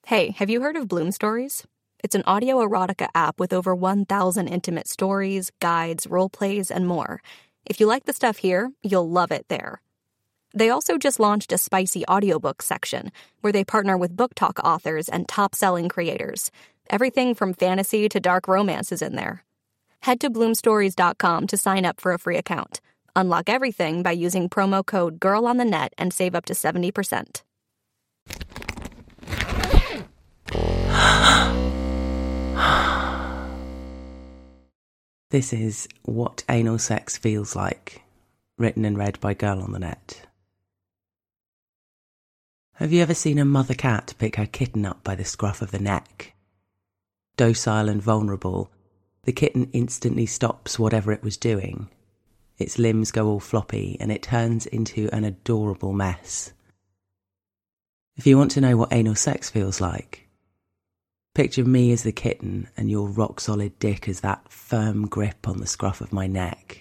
Hey, have you heard of Bloom Stories? It's an audio erotica app with over 1,000 intimate stories, guides, role plays, and more. If you like the stuff here, you'll love it there. They also just launched a spicy audiobook section where they partner with book talk authors and top-selling creators. Everything from fantasy to dark romance is in there. Head to bloomstories.com to sign up for a free account. Unlock everything by using promo code GIRLONTHENET and save up to 70%. This is What Anal Sex Feels Like, written and read by Girl on the Net. Have you ever seen a mother cat pick her kitten up by the scruff of the neck? Docile and vulnerable, the kitten instantly stops whatever it was doing. Its limbs go all floppy and it turns into an adorable mess. If you want to know what anal sex feels like, picture me as the kitten and your rock-solid dick as that firm grip on the scruff of my neck.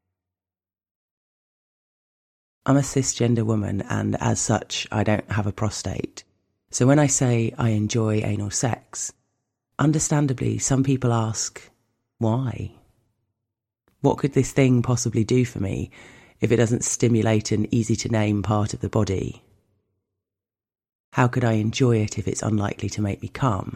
I'm a cisgender woman and as such I don't have a prostate. So when I say I enjoy anal sex, understandably some people ask, why? What could this thing possibly do for me if it doesn't stimulate an easy-to-name part of the body? How could I enjoy it if it's unlikely to make me come?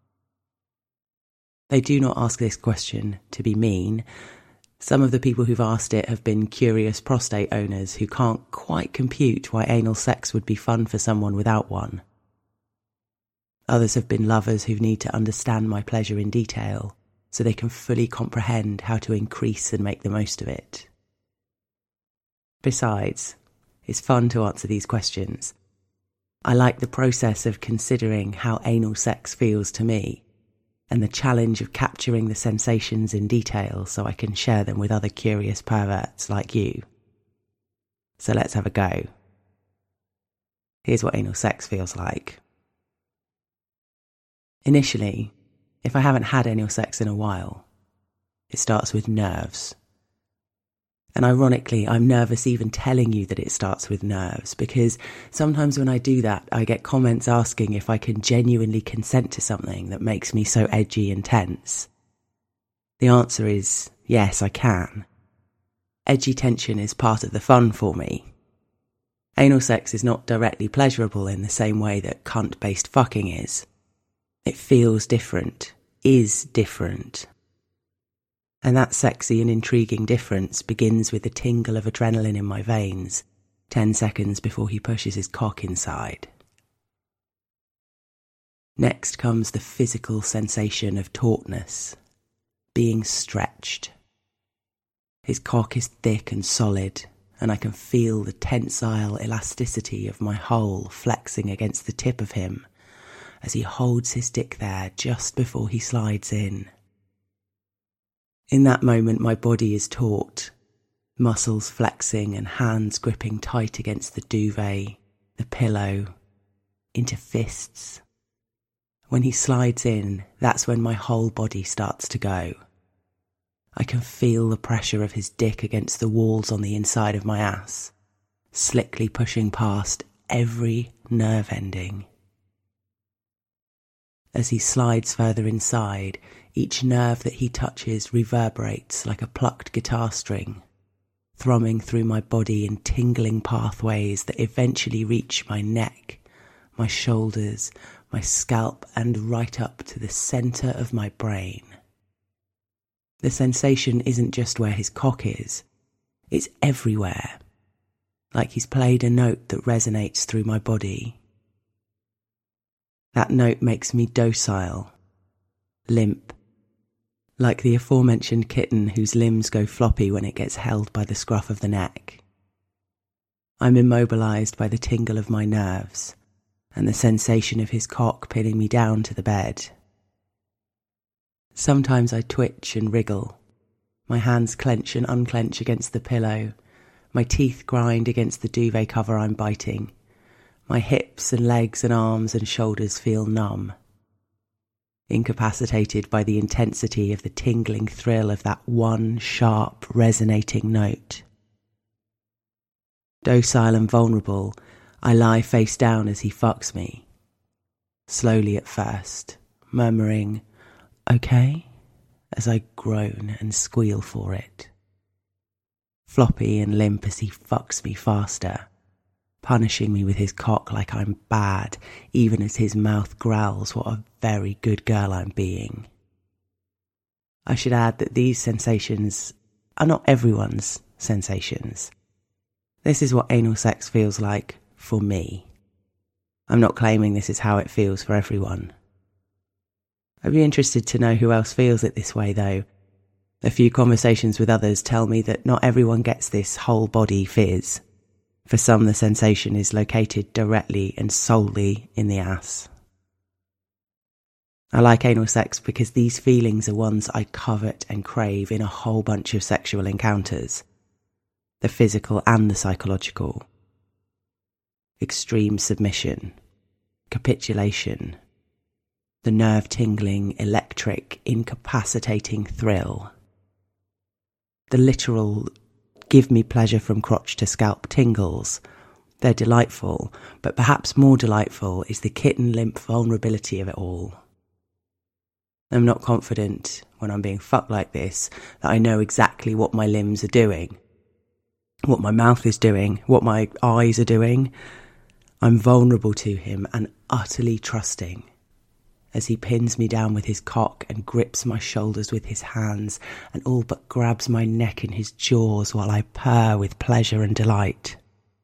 They do not ask this question to be mean. Some of the people who've asked it have been curious prostate owners who can't quite compute why anal sex would be fun for someone without one. Others have been lovers who need to understand my pleasure in detail so they can fully comprehend how to increase and make the most of it. Besides, it's fun to answer these questions. I like the process of considering how anal sex feels to me, and the challenge of capturing the sensations in detail so I can share them with other curious perverts like you. So let's have a go. Here's what anal sex feels like. Initially, if I haven't had anal sex in a while, it starts with nerves. And ironically, I'm nervous even telling you that it starts with nerves, because sometimes when I do that, I get comments asking if I can genuinely consent to something that makes me so edgy and tense. The answer is, yes, I can. Edgy tension is part of the fun for me. Anal sex is not directly pleasurable in the same way that cunt-based fucking is. It feels different, is different. And that sexy and intriguing difference begins with the tingle of adrenaline in my veins, 10 seconds before he pushes his cock inside. Next comes the physical sensation of tautness, being stretched. His cock is thick and solid, and I can feel the tensile elasticity of my hole flexing against the tip of him as he holds his dick there just before he slides in. In that moment, my body is taut, muscles flexing and hands gripping tight against the duvet, the pillow, into fists. When he slides in, that's when my whole body starts to go. I can feel the pressure of his dick against the walls on the inside of my ass, slickly pushing past every nerve ending. As he slides further inside, each nerve that he touches reverberates like a plucked guitar string, thrumming through my body in tingling pathways that eventually reach my neck, my shoulders, my scalp, and right up to the centre of my brain. The sensation isn't just where his cock is, it's everywhere, like he's played a note that resonates through my body. That note makes me docile, limp, like the aforementioned kitten whose limbs go floppy when it gets held by the scruff of the neck. I'm immobilised by the tingle of my nerves and the sensation of his cock pinning me down to the bed. Sometimes I twitch and wriggle. My hands clench and unclench against the pillow. My teeth grind against the duvet cover I'm biting. My hips and legs and arms and shoulders feel numb, incapacitated by the intensity of the tingling thrill of that one sharp, resonating note. Docile and vulnerable, I lie face down as he fucks me. slowly at first, murmuring, "Okay," as I groan and squeal for it. Floppy and limp as he fucks me faster, punishing me with his cock like I'm bad, even as his mouth growls what a very good girl I'm being. I should add that these sensations are not everyone's sensations. This is what anal sex feels like for me. I'm not claiming this is how it feels for everyone. I'd be interested to know who else feels it this way, though. A few conversations with others tell me that not everyone gets this whole body fizz. For some, the sensation is located directly and solely in the ass. I like anal sex because these feelings are ones I covet and crave in a whole bunch of sexual encounters. The physical and the psychological. Extreme submission. Capitulation. The nerve-tingling, electric, incapacitating thrill. The literal give me pleasure from crotch to scalp tingles. They're delightful, but perhaps more delightful is the kitten-limp vulnerability of it all. I'm not confident, when I'm being fucked like this, that I know exactly what my limbs are doing, what my mouth is doing, what my eyes are doing. I'm vulnerable to him and utterly trusting, as he pins me down with his cock and grips my shoulders with his hands and all but grabs my neck in his jaws while I purr with pleasure and delight.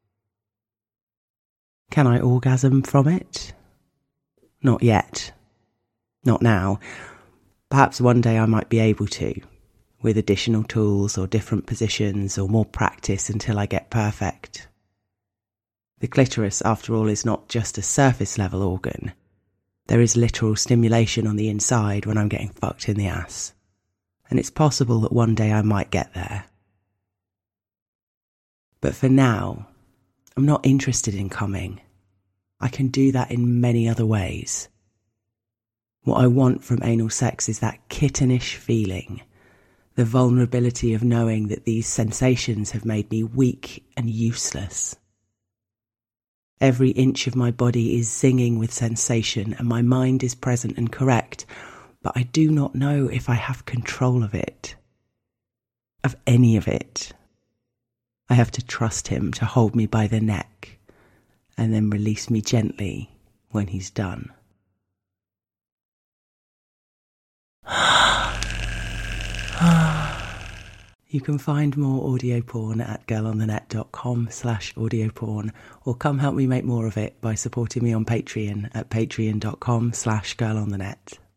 Can I orgasm from it? Not yet. Not now. Perhaps one day I might be able to, with additional tools or different positions or more practice until I get perfect. The clitoris, after all, is not just a surface-level organ. There is literal stimulation on the inside when I'm getting fucked in the ass. And it's possible that one day I might get there. But for now, I'm not interested in coming. I can do that in many other ways. What I want from anal sex is that kittenish feeling, the vulnerability of knowing that these sensations have made me weak and useless. Every inch of my body is zinging with sensation and my mind is present and correct, but I do not know if I have control of it, of any of it. I have to trust him to hold me by the neck and then release me gently when he's done. You can find more audio porn at girlonthenet.com/audio-porn, or come help me make more of it by supporting me on Patreon at patreon.com/girlonthenet.